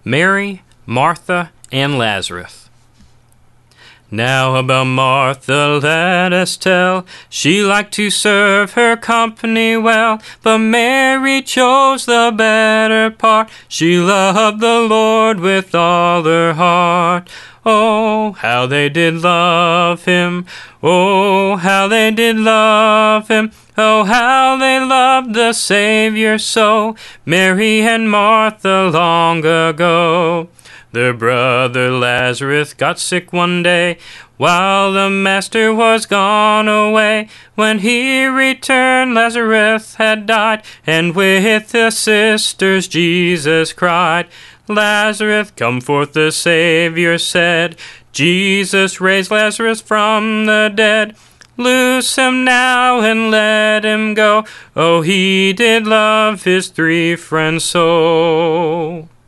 Mary, Martha, and Lazarus. Now about Martha let us tell. She liked to serve her company well, but Mary chose the better part. She loved the Lord with all her heart. Oh, how they did love him. Oh, how they did love him. Oh, how they loved the Savior so, Mary and Martha long ago. Their brother Lazarus got sick one day, while the master was gone away. When he returned, Lazarus had died, and with the sisters Jesus cried, Lazarus, come forth, the Savior said. Jesus raised Lazarus from the dead. Loose him now and let him go. Oh, he did love his three friends so.